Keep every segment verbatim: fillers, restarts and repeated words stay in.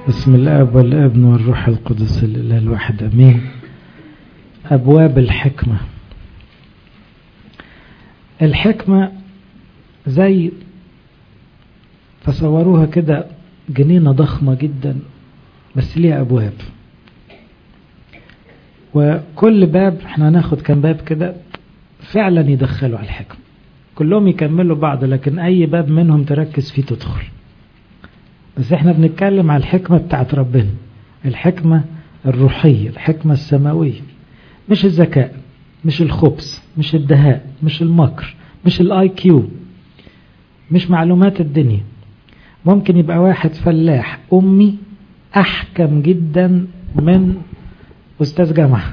بسم الاب والابن والروح القدس الاله الواحد امين. ابواب الحكمه. الحكمه زي تصوروها كده جنينه ضخمه جدا بس ليها ابواب، وكل باب احنا هناخد كام باب كده فعلا يدخلوا على الحكمه، كلهم يكملوا بعض لكن اي باب منهم تركز فيه تدخل. بس احنا بنتكلم على الحكمة بتاعت ربنا، الحكمة الروحية، الحكمة السماوية، مش الذكاء، مش الخبث، مش الدهاء، مش المكر، مش الاي كيو، مش معلومات الدنيا. ممكن يبقى واحد فلاح امي احكم جدا من استاذ جامعة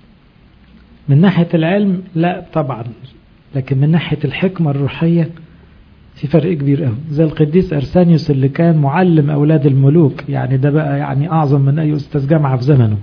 من ناحية العلم، لا طبعا، لكن من ناحية الحكمة الروحية في فرق كبير قوي. زي القديس أرسانيوس اللي كان معلم أولاد الملوك، يعني ده بقى يعني أعظم من أي أستاذ جامعة في زمنه.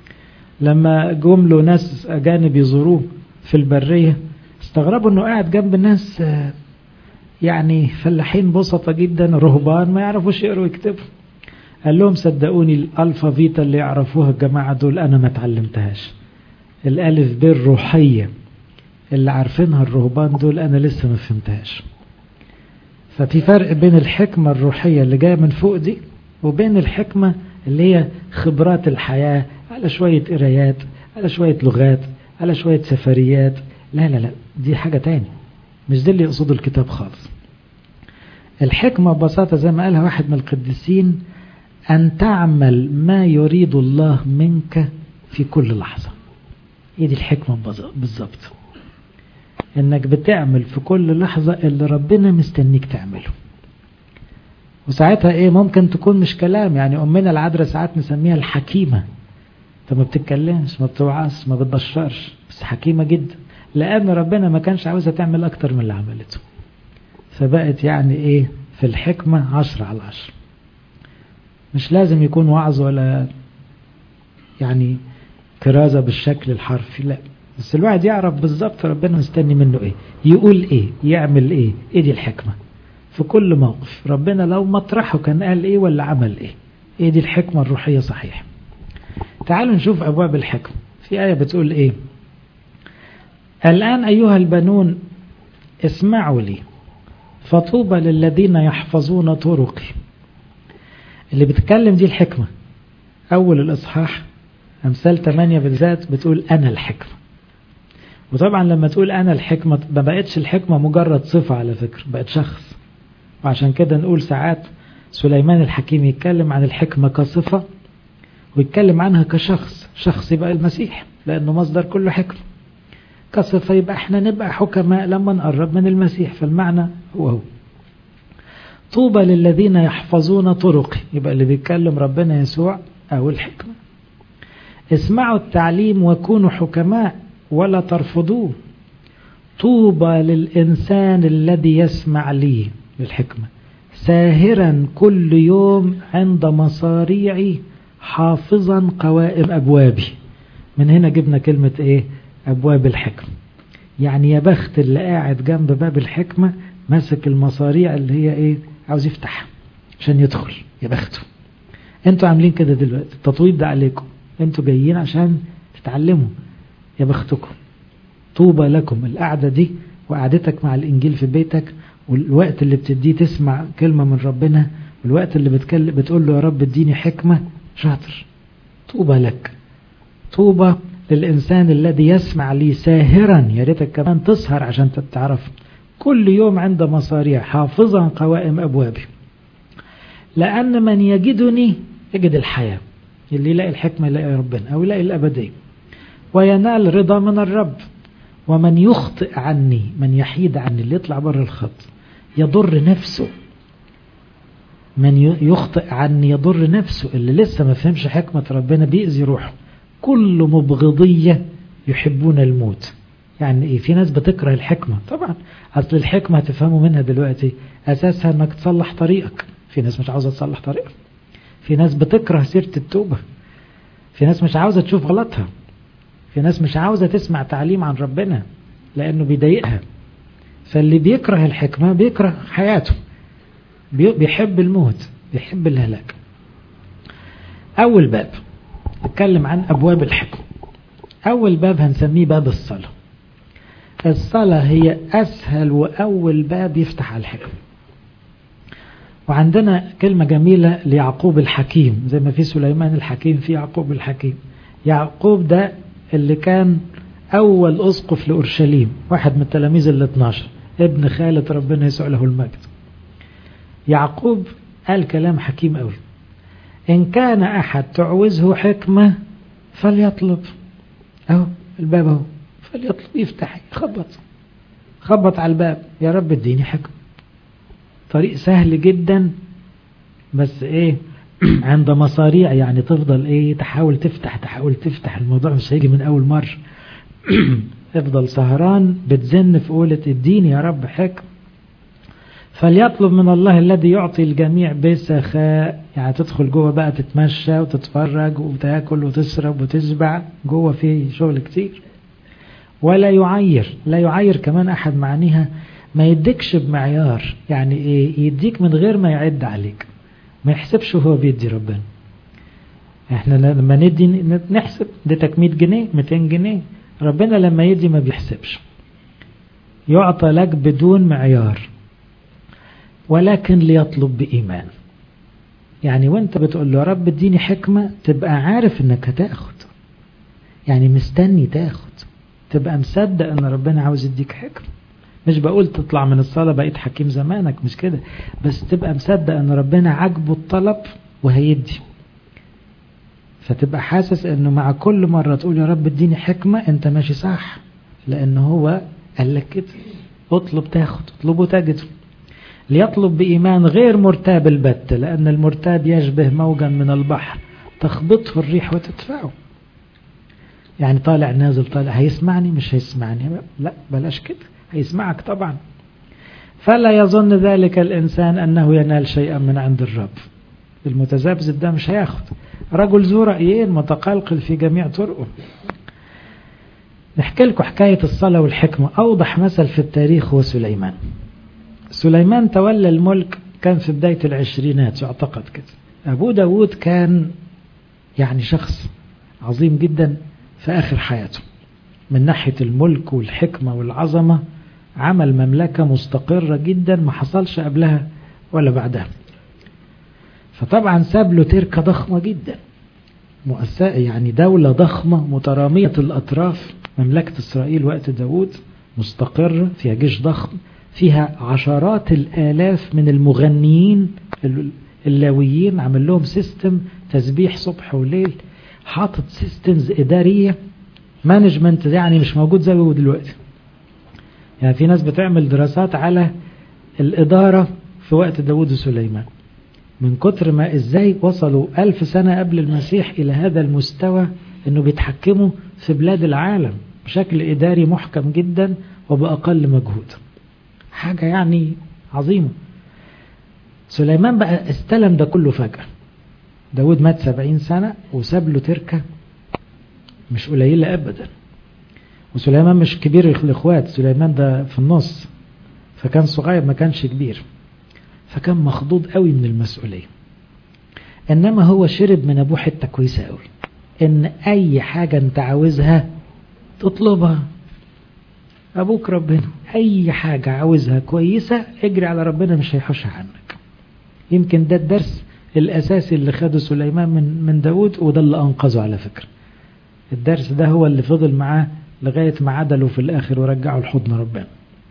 لما جم له ناس أجانب يزوروه في البرية استغربوا أنه قاعد جنب ناس يعني فلاحين بسطة جدا رهبان ما يعرفوش يقروا ويكتبوا. قال لهم صدقوني الألفا فيتا اللي يعرفوها الجماعة دول أنا ما تعلمتهاش، الألف ب الروحية اللي عارفينها الرهبان دول أنا لسه ما فهمتهاش. ففي فرق بين الحكمة الروحية اللي جاية من فوق دي وبين الحكمة اللي هي خبرات الحياة على شوية قرايات على شوية لغات على شوية سفريات. لا لا لا دي حاجة تاني، مش دي اللي يقصده الكتاب خالص. الحكمة ببساطة زي ما قالها واحد من القديسين أن تعمل ما يريد الله منك في كل لحظة. هي دي الحكمة بالضبط، انك بتعمل في كل لحظة اللي ربنا مستنيك تعمله. وساعتها ايه ممكن تكون مش كلام، يعني امنا العذراء ساعات نسميها الحكيمة. انت ما بتتكلمش ما بتوعظش ما بتبشرش بس حكيمة جدا، لان ربنا ما كانش عاوزها تعمل اكتر من اللي عملته، فبقت يعني ايه في الحكمة عشرة على عشرة. مش لازم يكون وعظ ولا يعني كرازة بالشكل الحرفي، لا، بس الواحد يعرف بالظبط ربنا مستني منه ايه، يقول ايه، يعمل ايه. ايه دي الحكمة في كل موقف. ربنا لو مطرحه كان قال ايه ولا عمل ايه. ايه دي الحكمة الروحية صحيح. تعالوا نشوف ابواب الحكمة. في آية بتقول ايه؟ الآن ايها البنون اسمعوا لي فطوبى للذين يحفظون طرقي. اللي بتكلم دي الحكمة. اول الاصحاح امثال ثمانية بالذات بتقول انا الحكمة. وطبعا لما تقول انا الحكمة ما بقتش الحكمة مجرد صفة، على فكرة بقت شخص. وعشان كده نقول ساعات سليمان الحكيم يتكلم عن الحكمة كصفة ويتكلم عنها كشخص. شخص يبقى المسيح لانه مصدر كل حكمة، كصفة يبقى احنا نبقى حكماء لما نقرب من المسيح، فالمعنى هو هو. طوبى للذين يحفظون طرقي، يبقى اللي بيتكلم ربنا يسوع او الحكمة. اسمعوا التعليم وكونوا حكماء ولا ترفضوه. طوبى للإنسان الذي يسمع لي للحكمة ساهرا كل يوم عند مصاريعي حافظا قوائم أبوابي. من هنا جبنا كلمة ايه؟ أبواب الحكمة. يعني يا بخت اللي قاعد جنب باب الحكمة ماسك المصاريع اللي هي ايه عاوز يفتح عشان يدخل، يا بخته. انتوا عاملين كده دلوقتي، التطويب ده عليكم، انتوا جايين عشان تتعلموا، يا بختكم. طوبى لكم القعدة دي وقعدتك مع الإنجيل في بيتك والوقت اللي بتديه تسمع كلمة من ربنا والوقت اللي بتكلم بتقول له يا رب اديني حكمة، شاطر. طوبى لك. طوبى للإنسان الذي يسمع لي ساهرا، يا ريتك كمان تسهر عشان تعرف، كل يوم عند مصاريع حافظا قوائم أبوابي. لأن من يجدني يجد الحياة. اللي يلاقي الحكمة يلاقي ربنا أو يلاقي الأبدية وينال رضا من الرب. ومن يخطئ عني، من يحيد عني، اللي يطلع بره الخط يضر نفسه. من يخطئ عني يضر نفسه، اللي لسه ما فهمش حكمة ربنا بيأذي روحه. كل مبغضية يحبون الموت. يعني ايه؟ في ناس بتكره الحكمة طبعا، اصل الحكمة هتفهموا منها دلوقتي اساسها انك تصلح طريقك. في ناس مش عاوزة تصلح طريقها. في ناس بتكره سيرة التوبة. في ناس مش عاوزة تشوف غلطها. في ناس مش عاوزة تسمع تعليم عن ربنا لأنه بيضايقها. فاللي بيكره الحكمة بيكره حياته، بيحب الموت، بيحب الهلاك. أول باب نتكلم عن أبواب الحكمة. أول باب هنسميه باب الصلاة. الصلاة هي أسهل وأول باب يفتح على الحكمة. وعندنا كلمة جميلة ليعقوب الحكيم، زي ما في سليمان الحكيم في يعقوب الحكيم. يعقوب ده اللي كان أول أسقف لأورشليم، واحد من التلاميذ ال اثناشر، ابن خالة ربنا يسوع له المجد. يعقوب قال كلام حكيم قوي: إن كان أحد تعوزه حكمة فليطلب. أهو الباب أهو، فليطلب، يفتح، خبط خبط على الباب: يا رب اديني حكمة. طريق سهل جدا، بس ايه عند مصاريع، يعني تفضل ايه تحاول تفتح تحاول تفتح، الموضوع مش هيجي من اول مرة. افضل سهران بتزن في قولة اديني يا رب حكم. فليطلب من الله الذي يعطي الجميع بسخاء، يعني تدخل جوه بقى تتمشى وتتفرج وتاكل وتشرب وتشبع، جوه فيه شغل كتير. ولا يعير، لا يعير كمان احد معنيها ما يديكش بمعيار، يعني ايه يديك من غير ما يعد عليك، ما يحسبش هو بيدي ربنا. احنا لما ندي نحسب، اديتك مية جنيه ميتين جنيه، ربنا لما يدي ما بيحسبش، يعطى لك بدون معيار. ولكن ليطلب بإيمان، يعني وانت بتقول له يا رب اديني حكمة تبقى عارف انك هتاخد، يعني مستني تاخد، تبقى مصدق ان ربنا عاوز يديك حكمة. مش بقول تطلع من الصلاة بقيت حكيم زمانك، مش كده، بس تبقى مصدق ان ربنا عاجبه الطلب وهيدي. فتبقى حاسس انه مع كل مرة تقول يا رب اديني حكمة انت ماشي صح، لان هو قال لك كده: اطلب تاخد، اطلبه تجده. ليطلب بإيمان غير مرتاب البت، لأن المرتاب يشبه موجا من البحر تخبطه الريح وتدفعه. يعني طالع نازل طالع، هيسمعني مش هيسمعني، لا بلاش كده، هيسمعك طبعا. فلا يظن ذلك الإنسان أنه ينال شيئا من عند الرب. المتذبذب ده مش هياخد. رجل ذو رأيين متقلقل في جميع طرقه. نحكي لكم حكاية الصلاة والحكمة. أوضح مثل في التاريخ هو سليمان. سليمان تولى الملك كان في بداية العشرينات يعتقد كده. أبو داود كان يعني شخص عظيم جدا في آخر حياته من ناحية الملك والحكمة والعظمة، عمل مملكة مستقرة جدا ما حصلش قبلها ولا بعدها. فطبعا ساب له تركة ضخمة جدا، مؤسسة يعني دولة ضخمة مترامية الأطراف. مملكة إسرائيل وقت داود مستقرة، فيها جيش ضخم، فيها عشرات الآلاف من المغنيين اللاويين، عمل لهم سيستم تسبيح صبح وليل، حاطط سيستمز إدارية مانجمنت يعني مش موجود زي هو دلوقتي. يعني في ناس بتعمل دراسات على الإدارة في وقت داود وسليمان، من كتر ما إزاي وصلوا ألف سنة قبل المسيح إلى هذا المستوى إنه بيتحكموا في بلاد العالم بشكل إداري محكم جدا وبأقل مجهود. حاجة يعني عظيمة. سليمان بقى استلم ده كله فجأة. داود مات سبعين سنة وساب له تركة مش قليلة أبدا. وسليمان مش كبير الإخوات، سليمان ده في النص، فكان صغير ما كانش كبير، فكان مخضوض قوي من المسؤولية. إنما هو شرب من أبوه حتة كويسة قوي، إن أي حاجة أنت عاوزها تطلبها. أبوك ربنا، أي حاجة عاوزها كويسة اجري على ربنا مش هيحوشها عنك. يمكن ده الدرس الأساسي اللي خده سليمان من من داود، وده اللي أنقذه على فكرة. الدرس ده هو اللي فضل معاه لغاية ما عدله في الآخر ورجعه لحضن ربنا.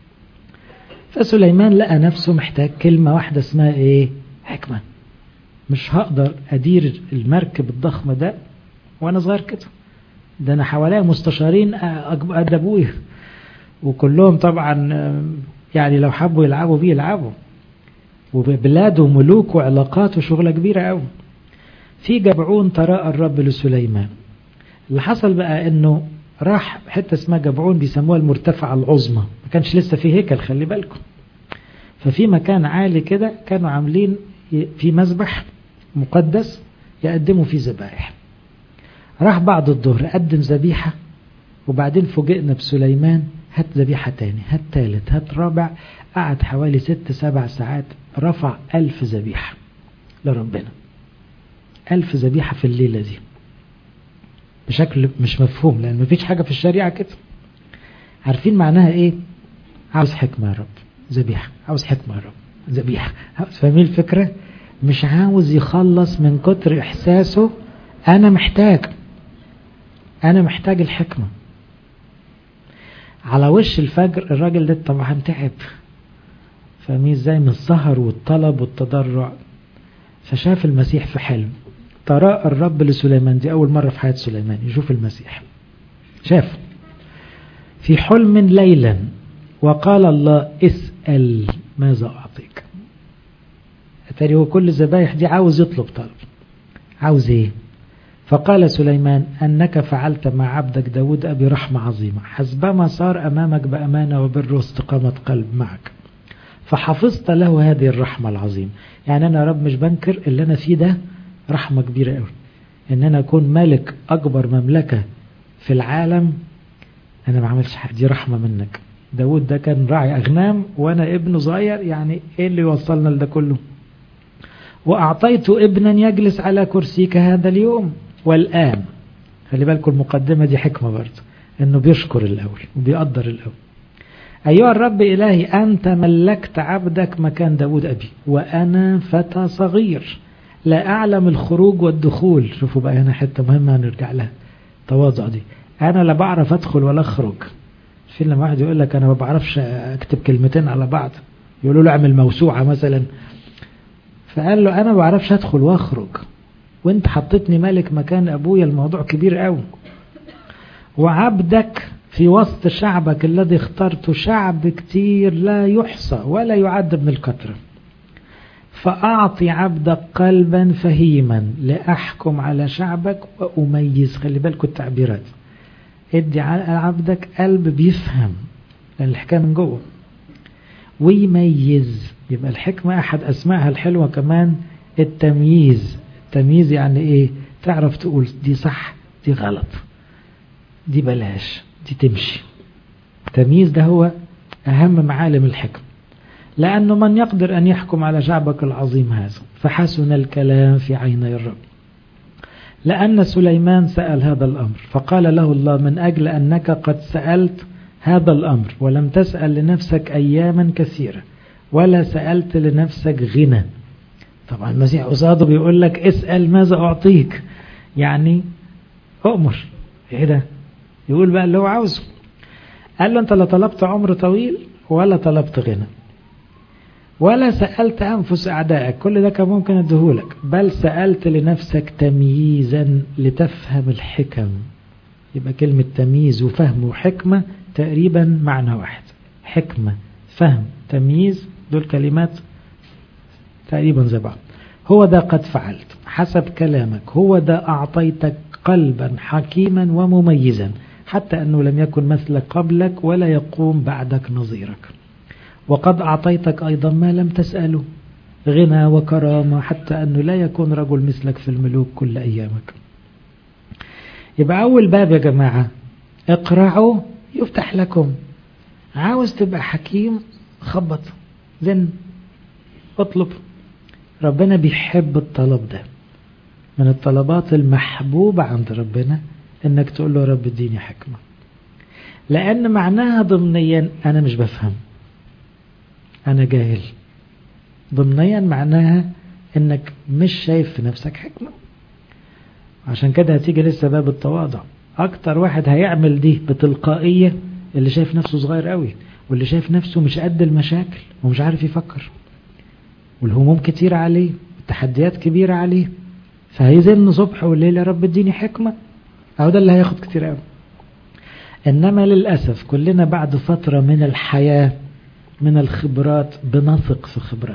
فسليمان لقى نفسه محتاج كلمة واحدة اسمها إيه؟ حكمة. مش هقدر أدير المركب الضخم ده وأنا صغير كده، ده أنا حواليا مستشارين قد أبويا، وكلهم طبعا يعني لو حبوا يلعبوا بيه يلعبوا، وبلاد وملوك وعلاقات وشغلة كبيرة قوي. في جبعون تراءى الرب لسليمان. اللي حصل بقى انه راح حتة اسمها جبعون بيسموها المرتفعة العظمى، ما كانش لسه في هيكل خلي بالكم. ففي مكان عالي كده كانوا عاملين في مذبح مقدس يقدموا فيه ذبائح. راح بعد الظهر قدم ذبيحة، وبعدين فوجئنا بسليمان هات ذبيحة تاني، هات تالت، هات رابع. قعد حوالي ست سبع ساعات رفع ألف ذبيحة لربنا. ألف ذبيحة في الليلة دي بشكل مش مفهوم، لأن مفيش حاجة في الشريعة كده. عارفين معناها إيه؟ عاوز حكمة يا رب ذبيحة، عاوز حكمة يا رب ذبيحة. فاهمين الفكرة؟ مش عاوز يخلص من كتر إحساسه أنا محتاج أنا محتاج الحكمة. على وش الفجر الراجل ده طبعا تعب، فاهمين ازاي؟ من السهر والطلب والتضرع. فشاف المسيح في حلم، تراءى الرب لسليمان، دي أول مرة في حياة سليمان يشوف المسيح. شاف في حلم ليلا وقال الله اسأل ماذا أعطيك. أتاري هو كل الذبايح دي عاوز يطلب طلب، عاوز ايه؟ فقال سليمان أنك فعلت مع عبدك داود أبي رحمة عظيمة حسبما صار أمامك بأمانة وبر واستقامة قلب معك، فحفظت له هذه الرحمة العظيمة. يعني أنا يا رب مش بنكر اللي أنا فيه ده رحمة كبيرة قوي، إن أنا أكون ملك أكبر مملكة في العالم، أنا ما عملش حاجة، دي رحمة منك. داود ده كان راعي أغنام وأنا ابنه صغير، يعني إيه اللي يوصلنا لده كله؟ وأعطيت ابنا يجلس على كرسيك هذا اليوم والآن. خلي بالكم المقدمة دي حكمة برضه، إنه بيشكر الأول وبيقدر الأول. أيها الرب إلهي أنت ملكت عبدك مكان داود أبي وأنا فتى صغير لا أعلم الخروج والدخول. شوفوا بقى هنا حتة مهمة هنرجع لها، تواضع دي. أنا لا بعرف أدخل ولا أخرج. في لما واحد يقول لك أنا ما بعرفش أكتب كلمتين على بعض، يقولوا له اعمل موسوعة مثلا، فقال له أنا ما بعرفش أدخل وأخرج، وانت حطيتني ملك مكان أبويا، الموضوع كبير قوي. وعبدك في وسط شعبك الذي اخترته شعب كتير لا يحصى ولا يعد من الكثرة، فأعطي عبدك قلبا فهيما لأحكم على شعبك وأميز. خلي بالكم التعبيرات، ادي عبدك قلب بيفهم، لأن الحكاية من جوه، ويميز. يبقى الحكمة أحد أسمائها الحلوة كمان التمييز. التمييز يعني إيه؟ تعرف تقول دي صح دي غلط، دي بلاش دي تمشي. التمييز ده هو أهم معالم الحكم، لأنه من يقدر أن يحكم على شعبك العظيم هذا؟ فحسن الكلام في عيني الرب. لأن سليمان سأل هذا الأمر، فقال له الله من أجل أنك قد سألت هذا الأمر ولم تسأل لنفسك أياما كثيرة ولا سألت لنفسك غنى. طبعا المسيح قصاده بيقول لك اسأل ماذا أعطيك، يعني أؤمر. إيه ده؟ يقول بقى اللي هو عاوزه. قال له أنت لا طلبت عمر طويل ولا طلبت غنى ولا سألت أنفس أعدائك، كل ده كان ممكن أديهولك، بل سألت لنفسك تمييزا لتفهم الحكم. يبقى كلمة تمييز وفهم وحكمة تقريبا معنى واحد، حكمة فهم تمييز، دول كلمات تقريبا زي بعض. هو ده قد فعلت حسب كلامك، هو ده أعطيتك قلبا حكيما ومميزا حتى أنه لم يكن مثلك قبلك ولا يقوم بعدك نظيرك، وقد أعطيتك أيضا ما لم تسأله غنى وكرامة حتى أنه لا يكون رجل مثلك في الملوك كل أيامك. يبقى أول باب يا جماعة اقرعوا يفتح لكم. عاوز تبقى حكيم خبط زن اطلب. ربنا بيحب الطلب ده، من الطلبات المحبوبة عند ربنا انك تقول له رب اديني حكمة، لأن معناها ضمنيا أنا مش بفهم، أنا جاهل. ضمنيا معناها انك مش شايف في نفسك حكمة. عشان كده هتيجي لسه باب التواضع. اكتر واحد هيعمل دي بتلقائية اللي شايف نفسه صغير قوي، واللي شايف نفسه مش قد المشاكل ومش عارف يفكر، والهموم كتير عليه والتحديات كبيرة عليه، فهيزن صبح والليل يا رب اديني حكمة. اهو ده اللي هياخد كتير قوي. انما للأسف كلنا بعد فترة من الحياة من الخبرات بنثق في خبرات،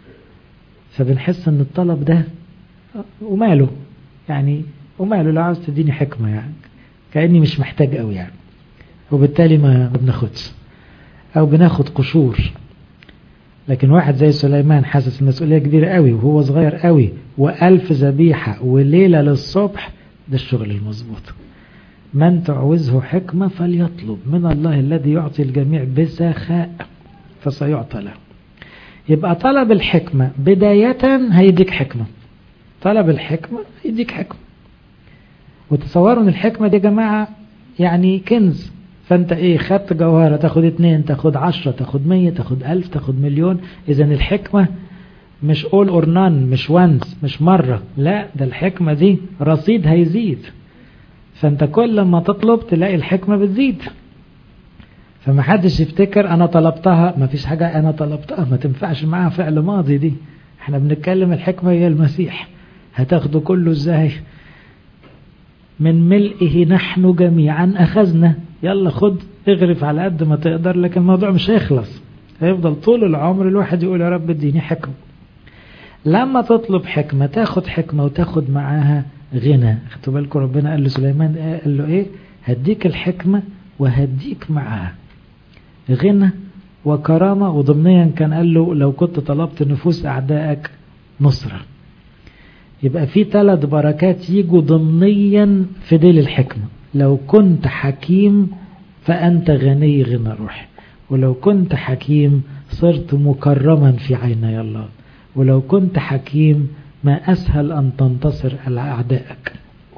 فبنحس ان الطلب ده وماله يعني، وماله لو عاوز تديني حكمة يعني كأني مش محتاج قوي يعني، وبالتالي ما بناخدش او بناخد قشور. لكن واحد زي سليمان حاسس المسؤولية كبيرة قوي وهو صغير قوي وألف ذبيحة وليلة للصبح، ده الشغل المظبوط. من تعوزه حكمة فليطلب من الله الذي يعطي الجميع بسخاء فسيعطى له. يبقى طلب الحكمة بداية هيديك حكمة. طلب الحكمة يديك حكمة. وتصوروا ان الحكمة دي يا جماعة يعني كنز. فانت ايه، خدت جوهرة تاخد اتنين، تاخد عشرة، تاخد مية، تاخد الف، تاخد مليون. اذا الحكمة مش all or none، مش once، مش مرة، لا ده الحكمة دي رصيد هيزيد. فانت كل ما تطلب تلاقي الحكمة بتزيد. فما حدش يفتكر انا طلبتها، ما فيش حاجة انا طلبتها ما تنفعش معاها فعل ماضي دي. احنا بنتكلم الحكمة هي المسيح. هتاخده كله ازاي؟ من ملئه نحن جميعا اخذنا. يلا خد اغرف على قد ما تقدر، لكن الموضوع مش هيخلص، هيفضل طول العمر الواحد يقول يا رب اديني حكمة. لما تطلب حكمة تاخد حكمة وتاخد معاها غنى. خدتوا بالكم ربنا قال لسليمان قال له ايه؟ هديك الحكمة وهديك معاها غنى وكرامة. وضمنيا كان قال له لو كنت طلبت نفوس أعدائك نصرة. يبقى في ثلاث بركات يجوا ضمنيا في ديل الحكمة. لو كنت حكيم فأنت غني غنى روحي، ولو كنت حكيم صرت مكرما في عيني الله، ولو كنت حكيم ما أسهل أن تنتصر على أعدائك.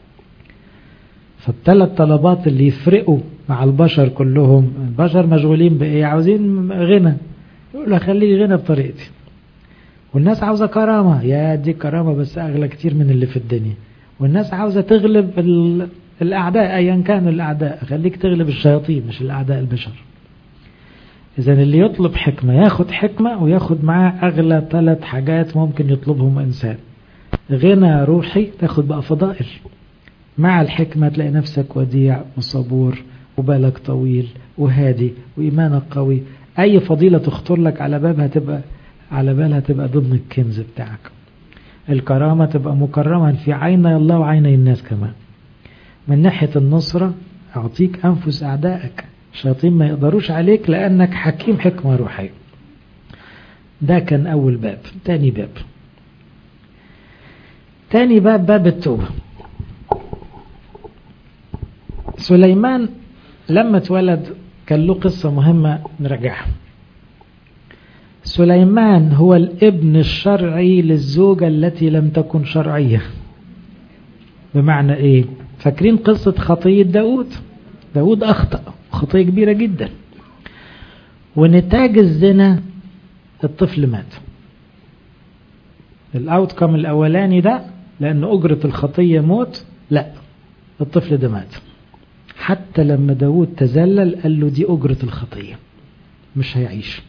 فالثلاث طلبات اللي يفرقوا مع البشر كلهم. البشر مشغولين بإيه؟ عاوزين غنى، يقول له خليه غنى بطريقتي. والناس عاوزة كرامة، يا دي كرامة بس أغلى كتير من اللي في الدنيا. والناس عاوزة تغلب الأعداء أيا كان الأعداء، خليك تغلب الشياطين مش الأعداء البشر. إذن اللي يطلب حكمة ياخد حكمة وياخد معاه أغلى ثلاث حاجات ممكن يطلبهم إنسان. غنى روحي، تاخد بقى فضائل مع الحكمة، تلاقي نفسك وديع وصبور وبالك طويل وهادي وإيمانك قوي. أي فضيلة تخطر لك على بابها تبقى على بالها تبقى ضمن الكنز بتاعك. الكرامة تبقى مكرما في عيني الله وعيني الناس كمان. من ناحية النصرة أعطيك أنفس أعدائك، الشياطين ما يقدروش عليك لأنك حكيم حكمة روحية. ده كان أول باب. تاني باب تاني باب باب التوبة. سليمان لما اتولد كان له قصة مهمة نرجعها. سليمان هو الابن الشرعي للزوجة التي لم تكن شرعية. بمعنى ايه؟ فاكرين قصة خطية داود؟ داود أخطأ خطية كبيرة جدا، ونتاج الزنا الطفل مات. الاوتكم الاولاني ده لأن أجرة الخطية موت، لا الطفل ده مات. حتى لما داود تزلل قال له دي أجرة الخطية مش هيعيش.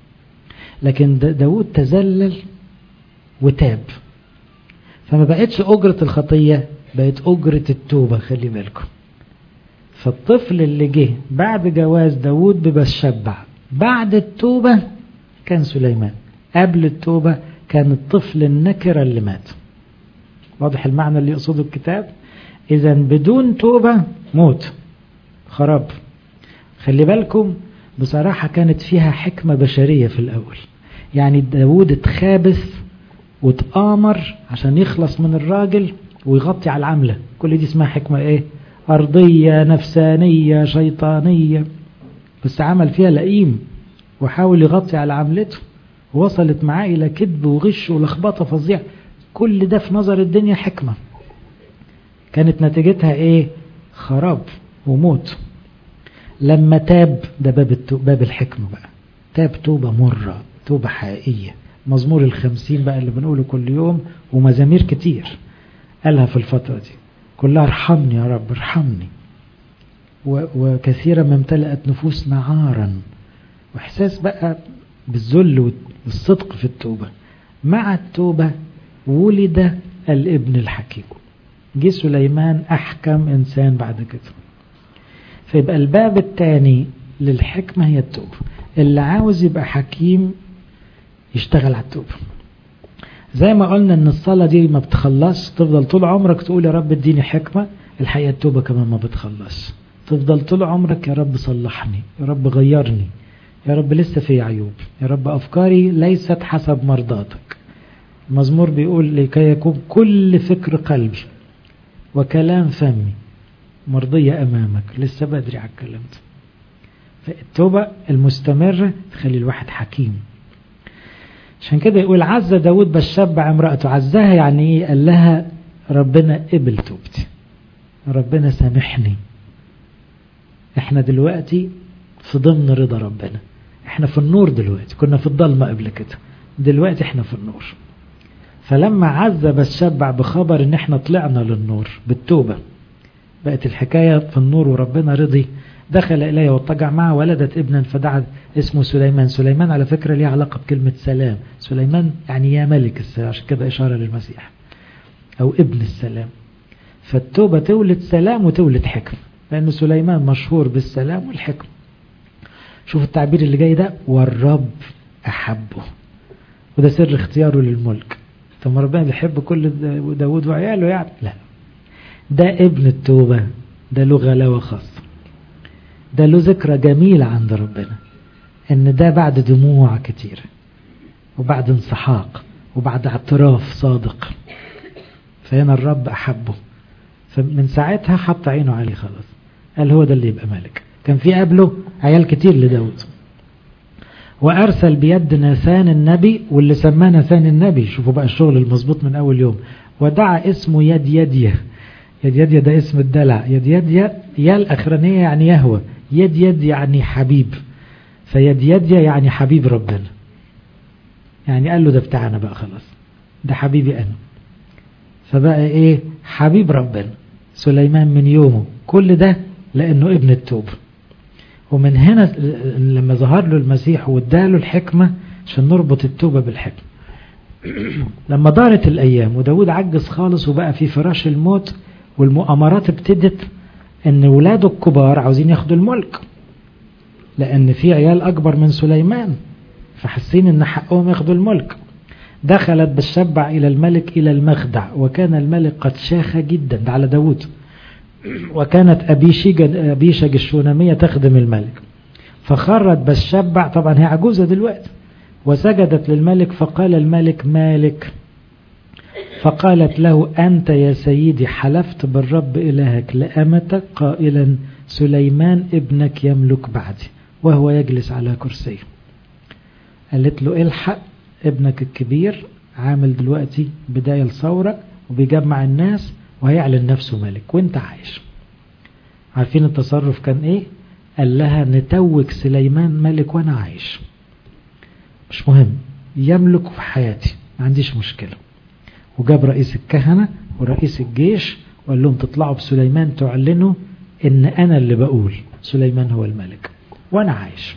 لكن داود تزلل وتاب، فما بقتش أجرة الخطية، بقت أجرة التوبة. خلي بالكم. فالطفل اللي جه بعد جواز داود ببشبع، بعد التوبة كان سليمان، قبل التوبة كان الطفل النكرة اللي مات. واضح المعنى اللي يقصده الكتاب؟ إذا بدون توبة موت خراب. خلي بالكم بصراحة كانت فيها حكمة بشرية في الأول. يعني داود اتخابث واتآمر عشان يخلص من الراجل ويغطي على العملة. كل دي اسمها حكمة ايه؟ أرضية نفسانية شيطانية. بس عمل فيها لئيم وحاول يغطي على عملته، وصلت معاه إلى كذب وغش ولخبطة فظيع. كل ده في نظر الدنيا حكمة، كانت نتيجتها ايه؟ خراب وموت. لما تاب، ده باب, باب الحكمة بقى، تاب توبة مرة، توبة حقيقية. مزمور الخمسين بقى اللي بنقوله كل يوم، ومزامير كتير قالها في الفترة دي كلها ارحمني يا رب ارحمني. وكثيرا ما امتلأت نفوسنا عارا، واحساس بقى بالذل والصدق في التوبة. مع التوبة ولد الابن الحكيم. جه سليمان أحكم إنسان بعد كده. فيبقى الباب الثاني للحكمة هي التوبة. اللي عاوز يبقى حكيم يشتغل على التوبة. زي ما قلنا ان الصلاة دي ما بتخلص، تفضل طول عمرك تقول يا رب اديني حكمة. الحقيقة التوبة كمان ما بتخلص، تفضل طول عمرك يا رب صلحني، يا رب غيرني، يا رب لسه في عيوب، يا رب أفكاري ليست حسب مرضاتك. المزمور بيقول لكي يكون كل فكر قلبي وكلام فمي مرضية أمامك. لسه بدري على الكلام ده. فالتوبة المستمرة تخلي الواحد حكيم. عشان كده يقول عز داود بشبع امرأته. عزها يعني ايه؟ قال لها ربنا قبل توبتي، ربنا سامحني. احنا دلوقتي في ضمن رضا ربنا، احنا في النور دلوقتي، كنا في الضلمة قبل كده، دلوقتي احنا في النور. فلما عز بشبع بخبر ان احنا طلعنا للنور بالتوبة، بقت الحكاية في النور وربنا رضي. دخل إليه واضطجع معه، ولدت ابنا فدعا اسمه سليمان. سليمان على فكرة ليه علاقة بكلمة سلام، سليمان يعني يا ملك السلام، عشان كده إشارة للمسيح أو ابن السلام. فالتوبة تولد سلام وتولد حكم، لأن سليمان مشهور بالسلام والحكم. شوف التعبير اللي جاي ده، والرب أحبه، وده سر اختياره للملك. ثم ربنا بيحب كل داود وعياله يعني؟ لا، ده ابن التوبة، ده له غلاوة خاصة، ده له ذكرى جميلة عند ربنا، ان ده بعد دموع كتير وبعد انسحاق وبعد اعتراف صادق. فهنا الرب أحبه، فمن ساعتها حط عينه عليه خلاص، قال هو ده اللي يبقى ملك. كان في قبله عيال كتير لداود. وأرسل بيد ناثان النبي، واللي سماه ناثان النبي، شوفوا بقى الشغل المظبوط من أول يوم، ودعا اسمه يد يديه. يد يديه ده اسم الدلع، يد يديه يا الأخرانية يعني يهوى، يد يد يعني حبيب، فيد يديه يعني حبيب ربنا. يعني قال له ده بتاعنا بقى خلاص، ده حبيبي أنا. فبقى إيه؟ حبيب ربنا سليمان من يومه. كل ده لأنه ابن التوبة. ومن هنا لما ظهر له المسيح واداله الحكمة، عشان نربط التوبة بالحكمة. لما دارت الأيام وداود عجز خالص وبقى في فراش الموت، والمؤامرات ابتدت ان ولاده الكبار عاوزين ياخدوا الملك، لان في عيال اكبر من سليمان، فحسين ان حقهم ياخدوا الملك. دخلت بتشبع الى الملك الى المخدع، وكان الملك قد شاخ جدا، ده على داود. وكانت أبيشج الشونامية تخدم الملك، فخرت بتشبع، طبعا هي عجوزة دلوقتي، وسجدت للملك. فقال الملك مالك، فقالت له أنت يا سيدي حلفت بالرب إلهك لأمتك قائلا سليمان ابنك يملك بعدي وهو يجلس على كرسي. قالت له الحق، ابنك الكبير عامل دلوقتي بداية الثورة وبيجمع الناس وهيعلن نفسه ملك وانت عايش. عارفين التصرف كان ايه؟ قال لها نتوج سليمان ملك وانا عايش، مش مهم، يملك في حياتي، ما عنديش مشكلة. وجاب رئيس الكهنة ورئيس الجيش وقال لهم تطلعوا بسليمان تعلنوا ان انا اللي بقول سليمان هو الملك وانا عايش.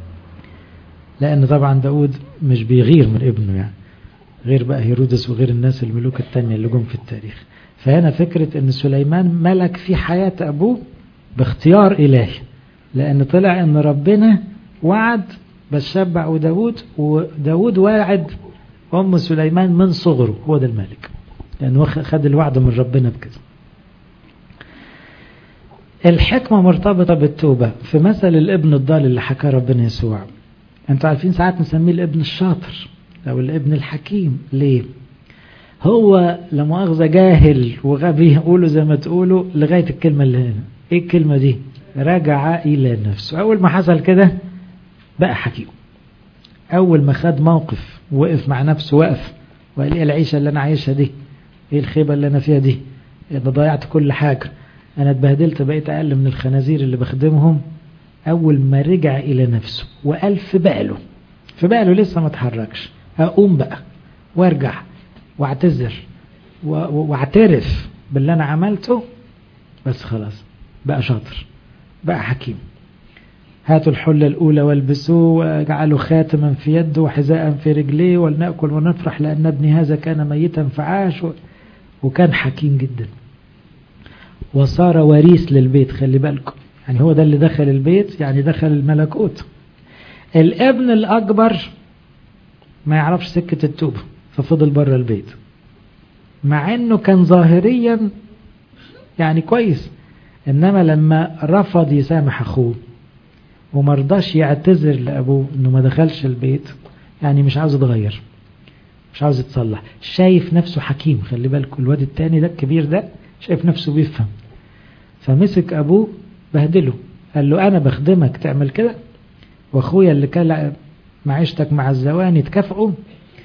لان طبعا داود مش بيغير من ابنه، يعني غير بقى هيرودس وغير الناس الملوك التانية اللي جم في التاريخ. فهنا فكرة ان سليمان ملك في حياة ابوه باختيار الهي، لان طلع ان ربنا وعد بتشبع وداود، وداود واعد أم سليمان من صغره هو ده الملك، لأنه خد الوعد من ربنا بكده. الحكمة مرتبطة بالتوبة. في مثل الابن الضال اللي حكاه ربنا يسوع، انتوا عارفين ساعات نسميه الابن الشاطر أو الابن الحكيم. ليه؟ هو لمؤاخذة جاهل وغبي، يقولوا زي ما تقولوا لغاية الكلمة اللي هنا. ايه الكلمة دي؟ رجع إلى نفسه. أول ما حصل كده بقى حكيم. أول ما خد موقف وقف مع نفسه، وقف وقال ايه العيشة اللي أنا عايشها دي؟ ايه الخيبة اللي أنا فيها دي؟ أنا ضيعت كل حاجة، أنا اتبهدلت، بقيت أقل من الخنازير اللي بخدمهم. أول ما رجع إلى نفسه وقال في باله، في باله لسه ما تحركش، أقوم بقى وارجع واعتذر واعترف باللي أنا عملته، بس خلاص بقى شاطر، بقى حكيم. هاتوا الحلة الأولى والبسوه وجعلوا خاتما في يده وحذاء في رجليه ولنأكل ونفرح لأن ابني هذا كان ميتا فعاش. وكان حكيم جدا وصار وريث للبيت. خلي بالكم، يعني هو ده اللي دخل البيت، يعني دخل الملكوت. الابن الأكبر ما يعرفش سكة التوبة ففضل بره البيت، مع انه كان ظاهريا يعني كويس، انما لما رفض يسامح اخوه ومرضاش يعتذر لأبوه انه ما دخلش البيت، يعني مش عاوز يتغير، مش عاوز يتصلح، شايف نفسه حكيم. خلي بالكم الواد التاني ده الكبير ده شايف نفسه بيفهم، فمسك ابوه بهدله، قال له انا بخدمك تعمل كده، واخويا اللي كان معيشتك مع الزواني تكافئه،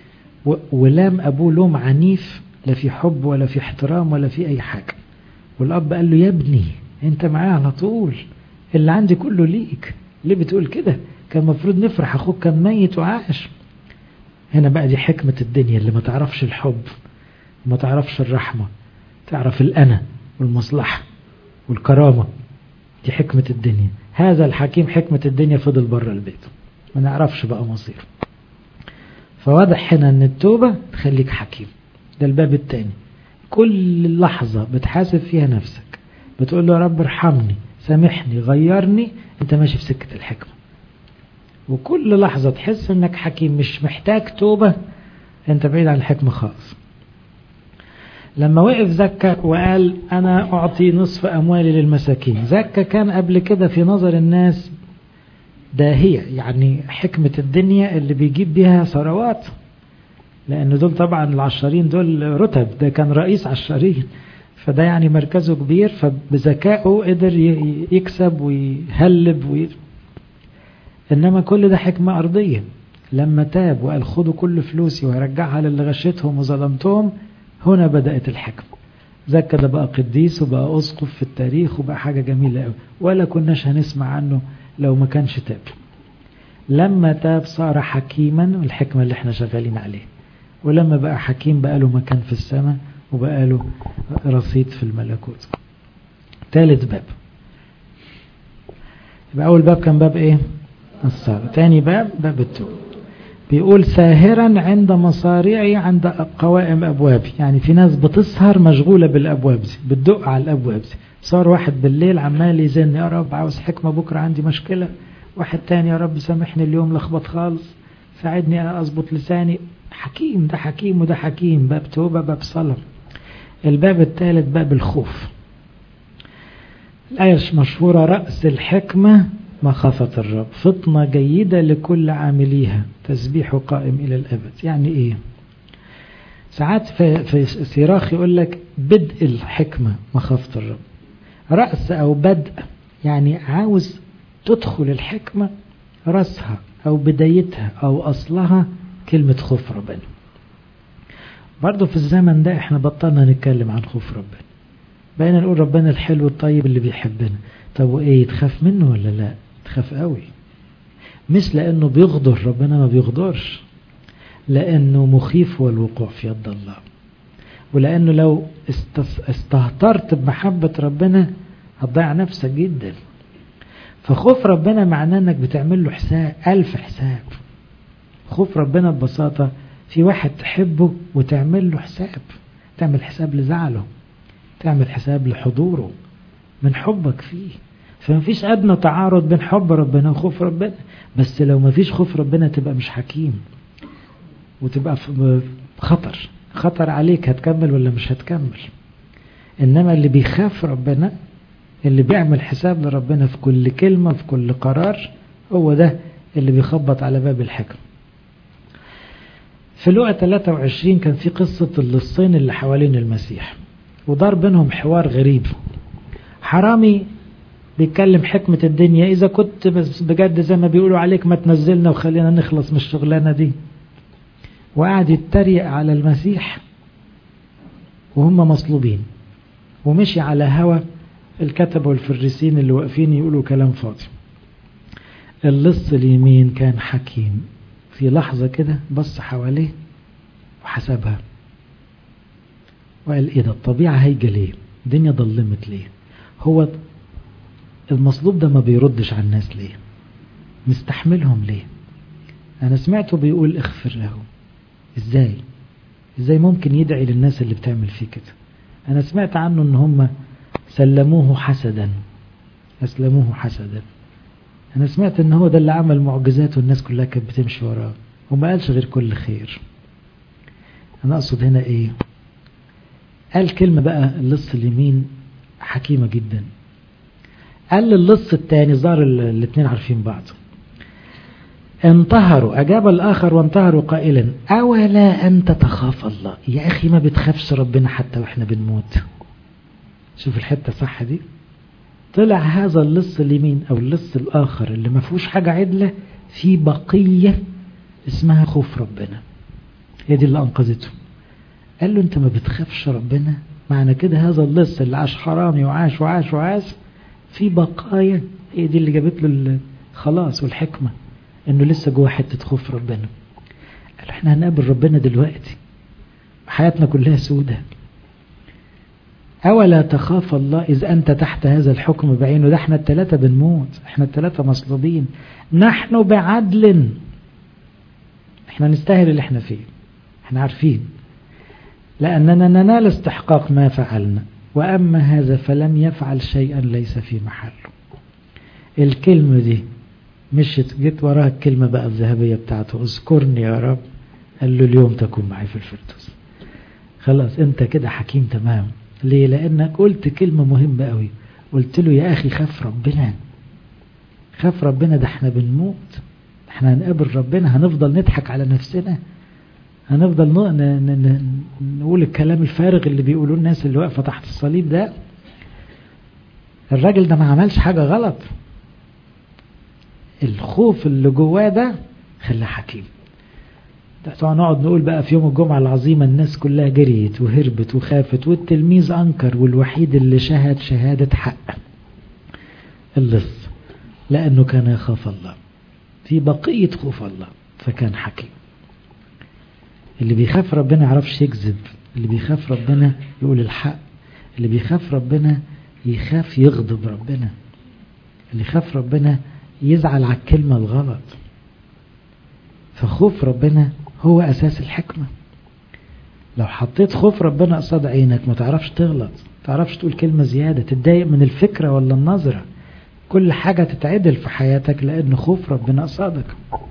ولام أبوه لوم عنيف، لا في حب ولا في احترام ولا في أي حاجة. والأب قال له يا ابني أنت معايا على طول، اللي عندي كله ليك، ليه بتقول كده؟ كان المفروض نفرح، أخوك كان ميت وعاش. هنا بقى دي حكمة الدنيا اللي ما تعرفش الحب، ما تعرفش الرحمة، تعرف الأنا والمصلحة والكرامة. دي حكمة الدنيا. هذا الحكيم حكمة الدنيا فضل بره البيت، ما نعرفش بقى مصيره. فواضح هنا ان التوبة تخليك حكيم. ده الباب التاني. كل لحظة بتحاسب فيها نفسك، بتقول له يا رب ارحمني، سامحني، غيرني، انت ماشي في سكة الحكمة. وكل لحظة تحس انك حكيم مش محتاج توبة، انت بعيد عن الحكمة خالص. لما وقف زكا وقال أنا أعطي نصف أموالي للمساكين، زكا كان قبل كده في نظر الناس داهية، يعني حكمة الدنيا اللي بيجيب بيها ثروات، لأن دول طبعا العشرين دول رتب، ده كان رئيس عشرين، فده يعني مركزه كبير، فبذكائه قدر يكسب ويهلب وي... إنما كل ده حكمة أرضية. لما تاب وقال خدوا كل فلوسي وهرجعها للي غشتهم وظلمتهم، هنا بدأت الحكمة. زكا ده بقى قديس وبقى أسقف في التاريخ وبقى حاجة جميلة قوي، ولا كناش هنسمع عنه لو ما كانش تاب. لما تاب صار حكيما، الحكمة اللي احنا شغالين عليه. ولما بقى حكيم بقى له مكان في السماء وبقى له رصيد في الملكوت. ثالث باب. يبقى أول باب كان باب ايه؟ الصلاة. تاني باب باب التوبة. بيقول ساهرا عند مصاريعي عند قوائم أبوابي. يعني في ناس بتسهر مشغولة بالأبواب دي، بتدق على الأبواب دي. صار واحد بالليل عمال يزن يا رب عاوز حكمة بكرة عندي مشكلة، واحد تاني يا رب سامحني اليوم لخبط خالص، ساعدني أضبط لساني. حكيم، ده حكيم وده حكيم. باب توبة، باب صلاة. الباب الثالث باب الخوف. الآية مشهورة رأس الحكمة مخافة الرب، فطنة جيدة لكل عامليها، تسبيح قائم إلى الأبد. يعني إيه؟ ساعات في, في سيراخ يقول لك بدء الحكمة مخافة الرب. رأس أو بدء يعني عاوز تدخل الحكمة، رأسها أو بدايتها أو أصلها كلمة خوف ربنا. برضو في الزمن ده احنا بطلنا نتكلم عن خوف ربنا، بقينا نقول ربنا الحلو الطيب اللي بيحبنا. طب وإيه، تخاف منه ولا لا؟ تخاف قوي. مش لأنه بيغدر، ربنا ما بيغدرش، لأنه مخيف والوقوع في يد الله. ولأنه لو استهترت بمحبة ربنا هتضيع نفسك جدا. فخوف ربنا معناه انك بتعمل له حساب، ألف حساب. خوف ربنا ببساطة في واحد تحبه وتعمل له حساب، تعمل حساب لزعله، تعمل حساب لحضوره من حبك فيه. فمفيش أدنى تعارض بين حب ربنا وخوف ربنا. بس لو مفيش خوف ربنا تبقى مش حكيم، وتبقى في خطر خطر عليك، هتكمل ولا مش هتكمل. إنما اللي بيخاف ربنا، اللي بيعمل حساب لربنا في كل كلمة في كل قرار، هو ده اللي بيخبط على باب الحكم. في لوقا ثلاثة وعشرين كان في قصة اللصين اللي حوالين المسيح، ودار بينهم حوار غريب. حرامي بيتكلم حكمة الدنيا، إذا كنت بس بجد زي ما بيقولوا عليك ما تنزلنا وخلينا نخلص من الشغلانة دي. وقعد يتريق على المسيح وهم مصلوبين، ومشي على هوا الكتبة والفريسين اللي واقفين يقولوا كلام فاضي. اللص اليمين كان حكيم، في لحظة كده بص حواليه وحسبها وقال ايه ده، الطبيعة هيجة ليه، الدنيا ضلمت ليه، هو المصلوب ده ما بيردش على الناس ليه، مستحملهم ليه. انا سمعته بيقول اغفر له. ازاي ازاي ممكن يدعي للناس اللي بتعمل فيه كده؟ انا سمعت عنه ان هم سلموه حسدا، اسلموه حسدا. انا سمعت ان هو ده اللي عمل معجزات والناس كلها كانت بتمشي وراه، وما قالش غير كل خير. انا اقصد هنا ايه؟ قال كلمة بقى اللص اليمين حكيمة جدا. قال للص الثاني، ظهر الاثنين عارفين بعض، انتهروا، أجاب الآخر وانتهروا قائلا أولا أنت تخاف الله؟ يا أخي ما بتخافش ربنا حتى وإحنا بنموت. شوف الحتة صح دي. طلع هذا اللص اليمين أو اللص الآخر اللي ما فيهوش حاجة عدلة في بقية اسمها خوف ربنا. هي دي اللي أنقذته. قال له أنت ما بتخافش ربنا؟ معنى كده هذا اللص اللي عاش حرامي وعاش وعاش وعاش في بقايا، هي دي اللي جابت له الخلاص والحكمة، انه لسه جوه حتة خوف ربنا. قال احنا هنقابل ربنا دلوقتي، حياتنا كلها سودة. أولا تخاف الله إذ أنت تحت هذا الحكم بعينه؟ ده احنا الثلاثة بنموت، احنا الثلاثة مصلوبين، نحن بعدل، احنا نستاهل اللي احنا فيه، احنا عارفين، لأننا ننال استحقاق ما فعلنا، وأما هذا فلم يفعل شيئا ليس في محله. الكلمة دي مشت جيت وراها الكلمة بقى الذهبية بتاعته، اذكرني يا رب، قال له اليوم تكون معي في الفردوس. خلاص انت كده حكيم تمام. ليه؟ لأنك قلت كلمة مهمة قوي، قلت له يا أخي خاف ربنا، خاف ربنا، ده احنا بنموت، احنا هنقابل ربنا، هنفضل نضحك على نفسنا، هنفضل ن... ن... ن... نقول الكلام الفارغ اللي بيقولوه الناس اللي واقفة تحت الصليب ده. الراجل ده ما عملش حاجة غلط، الخوف اللي جواه ده خلاه حكيم. طبعا نقعد نقول بقى في يوم الجمعة العظيمة الناس كلها جريت وهربت وخافت، والتلميذ أنكر، والوحيد اللي شهد شهادة حق اللص، لأنه كان يخاف الله في بقية خوف الله فكان حكيم. اللي بيخاف ربنا يعرفش يكذب، اللي بيخاف ربنا يقول الحق، اللي بيخاف ربنا يخاف يغضب ربنا، اللي يخاف ربنا يزعل على الكلمة الغلط. فخوف ربنا هو أساس الحكمة. لو حطيت خوف ربنا قصاد عينك ما تعرفش تغلط، ما تعرفش تقول كلمة زيادة، تتضايق من الفكرة ولا النظرة، كل حاجة تتعدل في حياتك لأن خوف ربنا قصادك.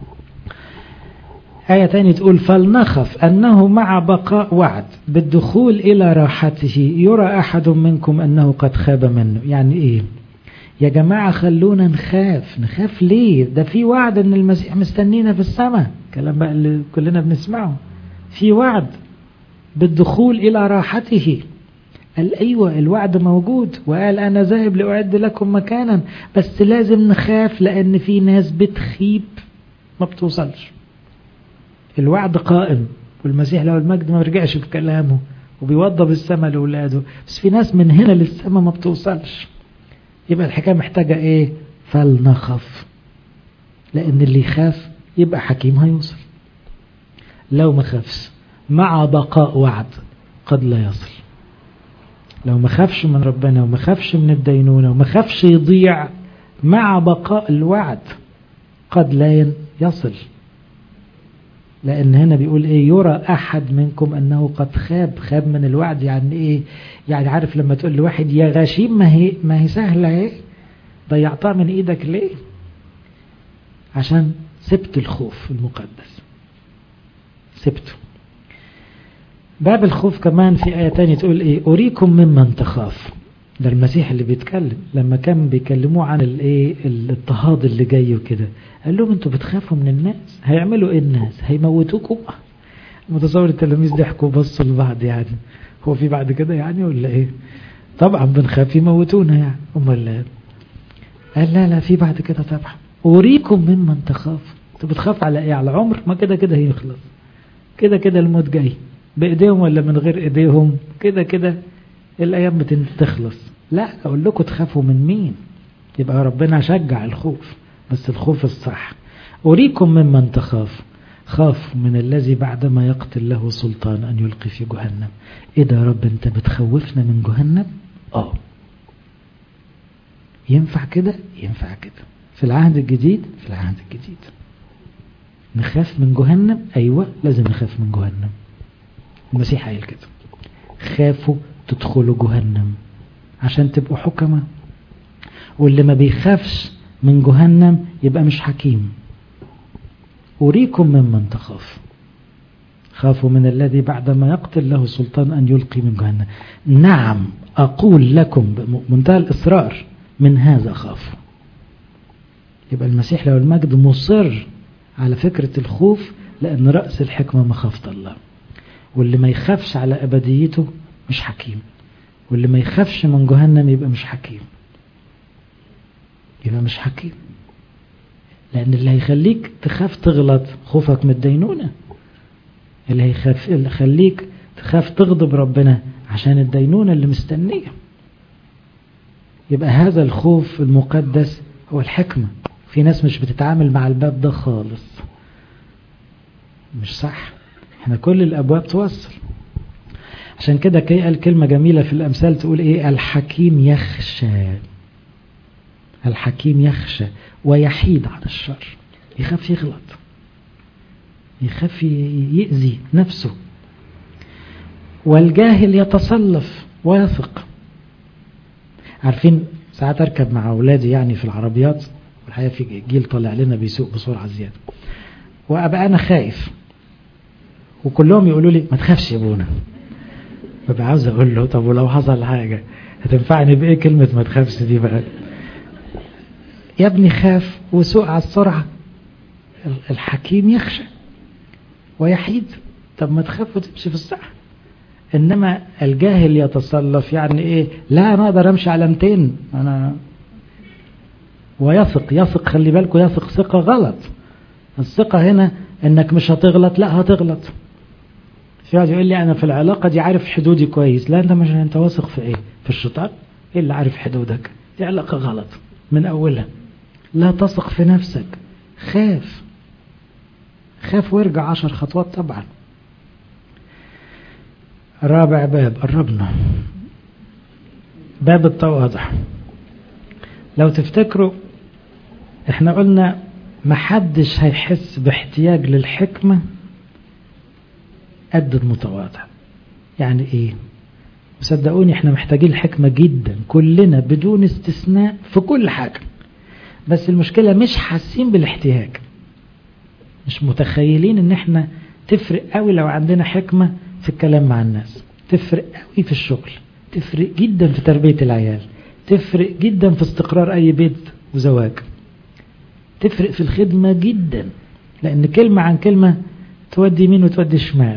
آية تانية تقول فلنخف أنه مع بقاء وعد بالدخول إلى راحته يرى أحد منكم أنه قد خاب منه. يعني إيه يا جماعة؟ خلونا نخاف. نخاف ليه؟ ده في وعد أن المسيح مستنينا في السماء، كلام بقى اللي كلنا بنسمعه، في وعد بالدخول إلى راحته. قال أيوة الوعد موجود، وقال أنا ذاهب لأعد لكم مكانا، بس لازم نخاف لأن في ناس بتخيب ما بتوصلش. الوعد قائم، والمسيح له المجد ما رجعش بكلامه وبيوضب السماء لأولاده، بس في ناس من هنا للسماء ما بتوصلش. يبقى الحكاية محتاجة ايه؟ فلنخف، لأن اللي يخاف يبقى حكيم هيوصل. لو ما خافش مع بقاء وعد قد لا يصل. لو ما خافش من ربنا وما خافش من الدينونة وما خافش يضيع مع بقاء الوعد قد لا يصل. لأن هنا بيقول ايه؟ يرى أحد منكم أنه قد خاب. خاب من الوعد يعني ايه؟ يعني عارف لما تقول لواحد يا غشيم، ما هي, ما هي سهلة ايه؟ ضيعتها من ايدك ليه؟ عشان سبت الخوف المقدس، سبته. باب الخوف كمان في آية تانية تقول ايه؟ أريكم ممن تخاف. ده المسيح اللي بيتكلم لما كان بيكلموه عن الايه الاضطهاد اللي جاي وكده، قال لهم انتوا بتخافوا من الناس، هيعملوا ايه الناس؟ هيموتوكم. متصور التلاميذ ضحكوا بصوا لبعض، يعني هو في بعد كده يعني ولا ايه؟ طبعا بنخاف يموتونا يعني، امال لا؟ قال لا لا في بعد كده طبعا. أريكم ممن تخاف. انتوا بتخاف على ايه؟ على عمر ما كده كده هيخلص، كده كده الموت جاي بايديهم ولا من غير ايديهم، كده كده الايام بتخلص. لا اقول لكم تخافوا من مين؟ يبقى ربنا شجع الخوف، بس الخوف الصح. أريكم ممن تخاف، خاف من الذي بعدما يقتل له سلطان أن يلقي في جهنم. إيه ده يا رب أنت بتخوفنا من جهنم؟ آه ينفع كده؟ ينفع كده في العهد الجديد. في العهد الجديد نخاف من جهنم؟ أيوة لازم نخاف من جهنم. المسيح قال كده، خافوا تدخلوا جهنم عشان تبقوا حكمة. واللي ما بيخافش من جهنم يبقى مش حكيم. أريكم ممن تخاف، خافوا من الذي بعدما يقتل له سلطان أن يلقي من جهنم. نعم أقول لكم بمنتهى الإصرار من هذا خافوا. يبقى المسيح له المجد مصر على فكرة الخوف، لأن رأس الحكمة مخافة الله. واللي ما يخافش على أبديته مش حكيم، واللي ما يخافش من جهنم يبقى مش حكيم، يبقى مش حكيم. لأن اللي هيخليك تخاف تغلط خوفك من الدينونة. اللي هيخاف اللي خليك تخاف تغضب ربنا عشان الدينونة اللي مستنية. يبقى هذا الخوف المقدس هو الحكمة. في ناس مش بتتعامل مع الباب ده خالص، مش صح. احنا كل الابواب توصل. عشان كده كي قال كلمة جميلة في الامثال تقول ايه؟ الحكيم يخشى، الحكيم يخشى ويحيد عن الشر. يخاف يغلط، يخاف يأذي نفسه. والجاهل يتصلف ويثق. عارفين ساعات اركب مع اولادي يعني في العربيات، والحقيقة في جيل طالع لنا بيسوق بسرعة زيادة، وابقى انا خايف وكلهم يقولوا لي ما تخافش يا ابونا. ببقى عاوز اقول له طب ولو حصل حاجة هتنفعني بايه كلمة ما تخافش دي بقى؟ يا ابني خاف وسوق على السرعة. الحكيم يخشى ويحيد. طب ما تخاف وتمشي في الصح. انما الجاهل يتصلف يعني ايه؟ لا انا اقدر امشي على مئتين انا. ويثق، يثق خلي بالكم، يثق ثقة غلط. الثقة هنا انك مش هتغلط، لا هتغلط. في واحد يقول لي انا في العلاقة دي عارف حدودي كويس. لا انت مش، انت واثق في ايه؟ في الشيطان؟ ايه اللي عارف حدودك؟ دي علاقة غلط من اولها. لا تثق في نفسك، خاف خاف وارجع عشر خطوات طبعا. رابع باب قربنا، باب التواضع. لو تفتكروا احنا قلنا محدش هيحس باحتياج للحكمة قد المتواضع. يعني ايه؟ صدقوني احنا محتاجين الحكمة جدا كلنا بدون استثناء في كل حاجة، بس المشكلة مش حاسين بالاحتياج، مش متخيلين ان احنا تفرق قوي لو عندنا حكمة في الكلام مع الناس، تفرق قوي في الشغل، تفرق جدا في تربية العيال، تفرق جدا في استقرار اي بيت وزواج، تفرق في الخدمة جدا، لان كلمة عن كلمة تودي يمين وتودي شمال.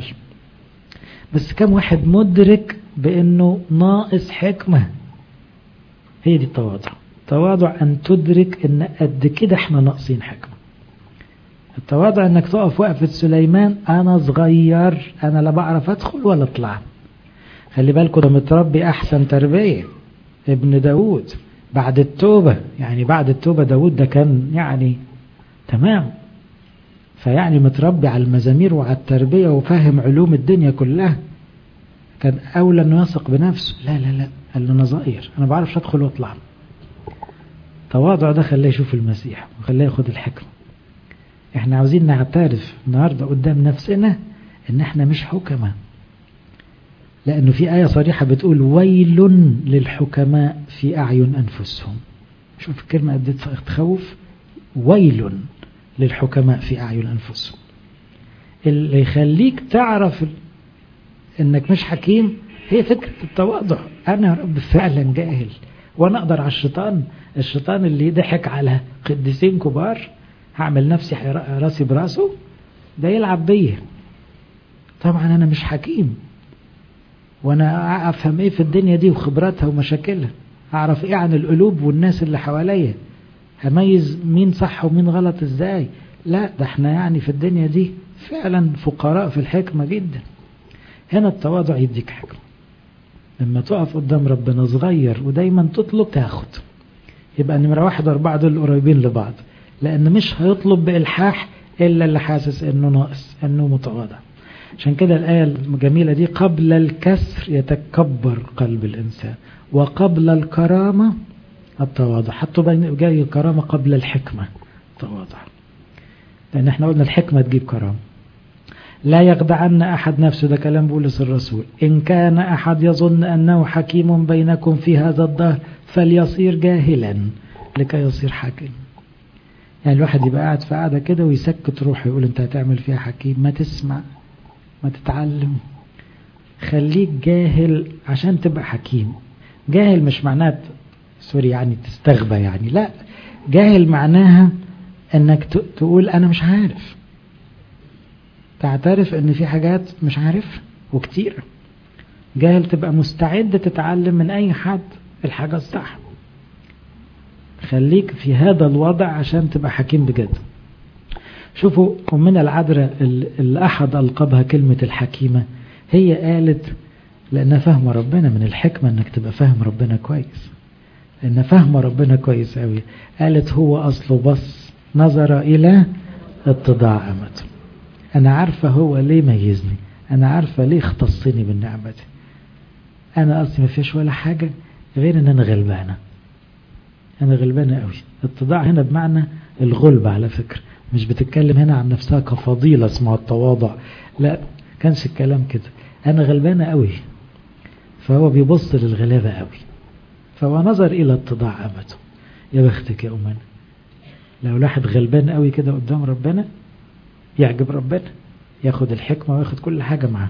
بس كم واحد مدرك بانه ناقص حكمة؟ هي دي التواضع. التواضع ان تدرك ان قد كده احنا ناقصين حكمة. التواضع انك تقف وقفة سليمان، انا صغير انا لا بعرف ادخل ولا اطلع. خلي بالكم ده متربي احسن تربية ابن داود بعد التوبة. يعني بعد التوبة داود ده كان يعني تمام، فيعني متربي على المزامير وعلى التربية وفاهم علوم الدنيا كلها. كان اولى انه يثق بنفسه. لا لا لا، قال له انا صغير انا بعرفش ادخل واطلع. تواضع ده خليه يشوف المسيح وخليه ياخد الحكمة. احنا عاوزين نعترف النهاردة قدام نفسنا ان احنا مش حكماء، لانه في آية صريحة بتقول ويل للحكماء في اعين انفسهم. شوف الكلمة قد تخوف. ويل للحكماء في اعين انفسهم. اللي يخليك تعرف انك مش حكيم هي فكرة التواضع. انا يا رب فعلا جاهل وانا اقدر على الشيطان. الشيطان اللي ضحك على قديسين كبار هعمل نفسي راسي براسه، ده يلعب بيه. طبعا انا مش حكيم، وانا افهم ايه في الدنيا دي وخبراتها ومشاكلها، اعرف ايه عن القلوب والناس اللي حواليا، هميز مين صح ومين غلط ازاي. لا ده احنا يعني في الدنيا دي فعلا فقراء في الحكمة جدا. هنا التواضع يديك حكمة. لما تقف قدام ربنا صغير ودايما تطلب تاخد، يبقى نمرة واحد واربعة دول قريبين لبعض، لأن مش هيطلب بإلحاح إلا اللي حاسس إنه ناقص، إنه متواضع. عشان كده الآية الجميلة دي قبل الكسر يتكبر قلب الإنسان وقبل الكرامة التواضع. حتى بين جاي الكرامة قبل الحكمة تواضع، لأن احنا قلنا الحكمة تجيب كرامة. لا يخدعن أحد نفسه، ده كلام بولس الرسول. إن كان أحد يظن أنه حكيم بينكم في هذا الدهر فليصير جاهلا لكي يصير حكيم. يعني الواحد يبقى قاعد في قاعدة كده ويسكت روحه يقول انت هتعمل فيها حكيم؟ ما تسمع، ما تتعلم، خليك جاهل عشان تبقى حكيم. جاهل مش معناه سوري يعني تستغبى يعني، لا، جاهل معناها انك تقول انا مش عارف، تعترف ان في حاجات مش عارف وكتير. جاهل تبقى مستعد تتعلم من اي حد الحاجة الصح. خليك في هذا الوضع عشان تبقى حكيم بجد. شوفوا أمنا العذراء اللي أحد ألقبها كلمة الحكيمة، هي قالت لأنها فاهمة ربنا، من الحكمة أنك تبقى فاهم ربنا كويس، لأنها فاهمة ربنا كويس قوي. قالت هو أصله بص نظر إلى اتضاع أمته. أنا عارفة هو ليه ميزني، أنا عارفة ليه اختصني بالنعمة دي. أنا أصلي ما فيش ولا حاجة غير أن أنا غلبانة، أنا غلبانة قوي. اتضاع هنا بمعنى الغلب على فكرة، مش بتتكلم هنا عن نفسها كفضيلة اسمها التواضع، لا كانش الكلام كده، أنا غلبانة قوي. فهو بيبص للغلابة قوي، فهو نظر إلى اتضاع أمته. يا بختك يا أمنا لو الواحد غلبان قوي كده قدام ربنا، يعجب ربنا، ياخد الحكمة وياخد كل حاجة معاه.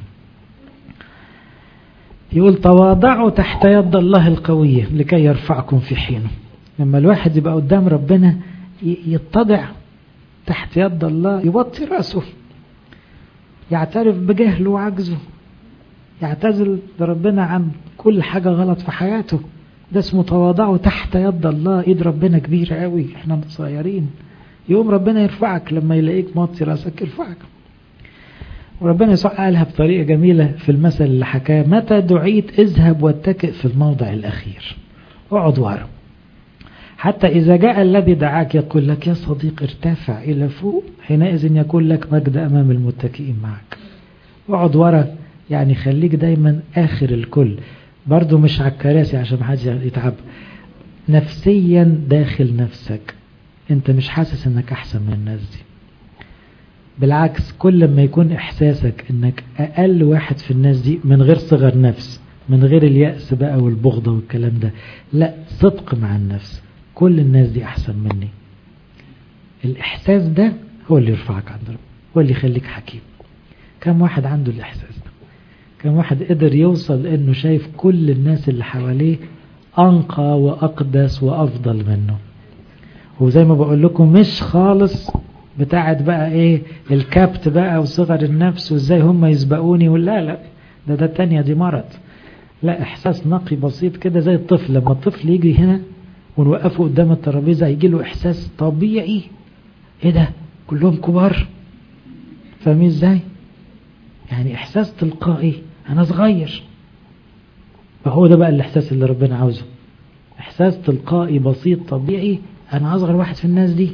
يقول تواضعوا تحت يد الله القوية لكي يرفعكم في حينه. لما الواحد يبقى قدام ربنا يتضع تحت يد الله، يوطي رأسه، يعترف بجهله وعجزه، يعتزل لربنا عن كل حاجة غلط في حياته. ده اسمه تواضعوا تحت يد الله. ايد ربنا كبيرة قوي، احنا صغيرين. يوم ربنا يرفعك لما يلاقيك موطي رأسك يرفعك. وربنا يسوع قالها بطريقة جميلة في المثل اللي حكاه: متى دعيت اذهب واتكئ في الموضع الأخير، اقعد ورا، حتى إذا جاء الذي دعاك يقول لك يا صديق ارتفع إلى فوق، حينئذ يكون لك مجد أمام المتكئين معك. اقعد ورا يعني خليك دايما آخر الكل، برضو مش على الكراسي عشان محدش يتعب. نفسيا داخل نفسك انت مش حاسس انك احسن من الناس دي، بالعكس كل ما يكون احساسك انك اقل واحد في الناس دي، من غير صغر نفس، من غير اليأس بقى والبغضة والكلام ده، لا صدق مع النفس، كل الناس دي احسن مني. الاحساس ده هو اللي يرفعك عند ربنا، هو اللي يخليك حكيم. كم واحد عنده الاحساس ده؟ كم واحد قدر يوصل انه شايف كل الناس اللي حواليه انقى واقدس وافضل منه؟ وزي ما بقول لكم مش خالص بتاعت بقى ايه الكبت بقى وصغر النفس وازاي هم يسبقوني، ولا لا ده ده التانية دي مرض. لا، احساس نقي بسيط كده زي الطفل. لما الطفل يجي هنا ونوقفه قدام الترابيزة يجي له احساس طبيعي، ايه ده كلهم كبار، فاهمين ازاي؟ يعني احساس تلقائي انا صغير. فهو ده بقى الاحساس اللي ربنا عاوزه، احساس تلقائي بسيط طبيعي، انا اصغر واحد في الناس دي.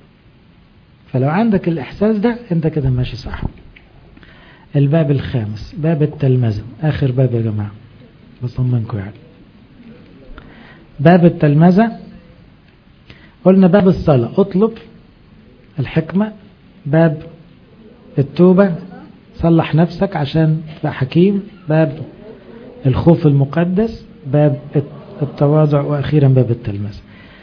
فلو عندك الاحساس ده انت كده ماشي صح. الباب الخامس باب التلمذة، اخر باب يا جماعة بصمنكم يعني. باب التلمذة قلنا باب الصلاة اطلب الحكمة، باب التوبة صلح نفسك عشان تبقى حكيم، باب الخوف المقدس، باب التواضع، واخيرا باب التلمذة.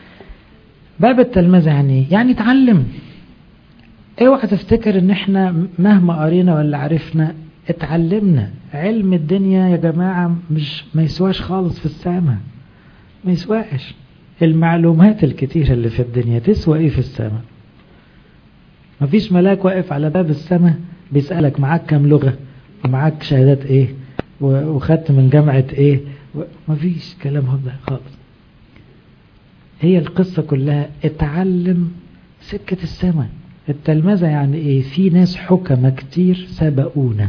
باب التلمذة يعني يعني اتعلم. اوعى تفتكر ان احنا مهما قرينا ولا عرفنا اتعلمنا. علم الدنيا يا جماعة مش ما يسواش خالص في السماء، ما يسواش. المعلومات الكتيرة اللي في الدنيا تسوى ايه في السماء؟ مفيش ملاك واقف على باب السماء بيسألك معاك كام لغة ومعاك شهادات ايه وخدت من جامعة ايه، مفيش كلام هذا خالص. هي القصة كلها اتعلم سكة السماء. التلمذة يعني ايه؟ في ناس حكمة كتير سبقونا.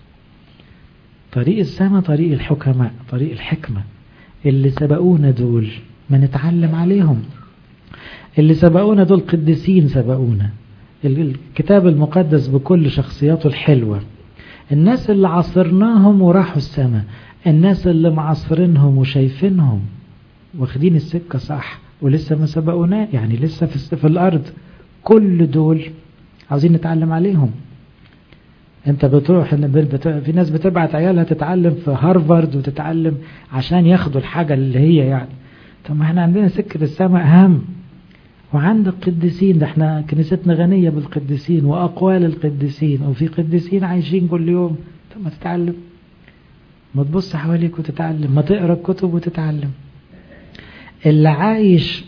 طريق السماء طريق الحكماء، طريق الحكمة. اللي سبقونا دول ما نتعلم عليهم. اللي سبقونا دول قديسين سبقونا. الكتاب المقدس بكل شخصياته الحلوة، الناس اللي عصرناهم وراحوا السماء، الناس اللي معصرينهم وشايفينهم واخدين السكة صح ولسه ما سبقونا، يعني لسه في, في الأرض، كل دول عاوزين نتعلم عليهم. انت بتروح في ناس بتبعت عيالها تتعلم في هارفارد وتتعلم عشان ياخدوا الحاجة اللي هي يعني. طب ما احنا عندنا سكة السماء أهم، وعندك قديسين، ده احنا كنيستنا غنية بالقديسين وأقوال القديسين، وفي قديسين عايشين كل يوم. طب ما تتعلم، ما تبص حواليك وتتعلم، ما تقرأ كتب وتتعلم. اللي عايش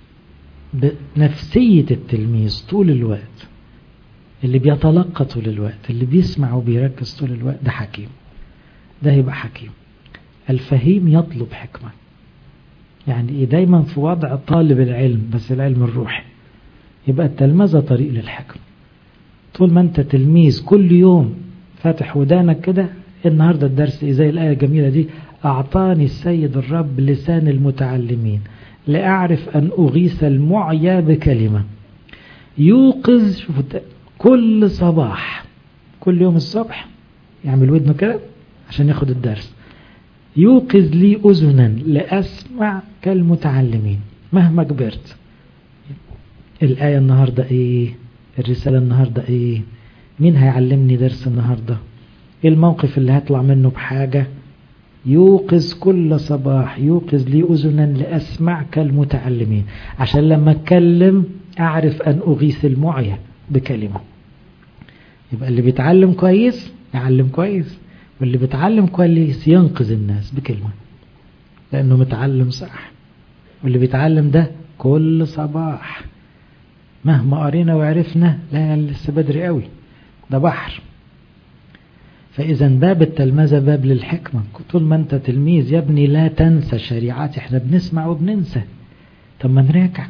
بنفسية التلميذ طول الوقت، اللي بيتلقى طول الوقت، اللي بيسمع وبيركز طول الوقت، ده حكيم، ده يبقى حكيم. الفهيم يطلب حكمة، يعني ايه؟ دايما في وضع طالب العلم، بس العلم الروحي. يبقى التلمذة طريق للحكمة. طول ما انت تلميذ كل يوم فاتح ودانك كده، النهاردة الدرس زي الآية الجميلة دي، أعطاني السيد الرب لسان المتعلمين لأعرف أن أغيث المعيا بكلمة يوقظ. شوفوا كل صباح، كل يوم الصبح يعمل ودنه كده عشان ياخد الدرس، يوقظ لي أذنا لأسمع كالمتعلمين مهما كبرت. الآية النهاردة إيه؟ الرسالة النهاردة إيه؟ مين هيعلمني درس النهاردة؟ إيه الموقف اللي هطلع منه بحاجة؟ يوقظ كل صباح، يوقظ لي أذنا لأسمع كالمتعلمين، عشان لما أتكلم أعرف أن أغيث المعيا بكلمة. يبقى اللي بيتعلم كويس يعلم كويس، واللي بيتعلم كويس ينقذ الناس بكلمة، لأنه متعلم صح. واللي بيتعلم ده كل صباح، مهما قرينا وعرفنا لا لسه بدري قوي، ده بحر. فإذا باب التلمذة باب للحكمة. طول ما أنت تلميذ يا ابني لا تنسى شريعات. احنا بنسمع وبننسى، طب ما نراجع.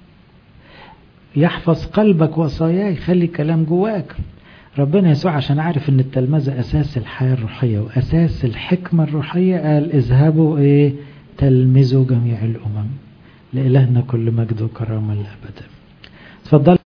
يحفظ قلبك وصاياي، خلي كلام جواك. ربنا يسوع عشان عارف ان التلمذة أساس الحياة الروحية وأساس الحكمة الروحية قال اذهبوا ايه تلمذوا جميع الأمم. لإلهنا كل مجد وكرامة للأبد. تفضل.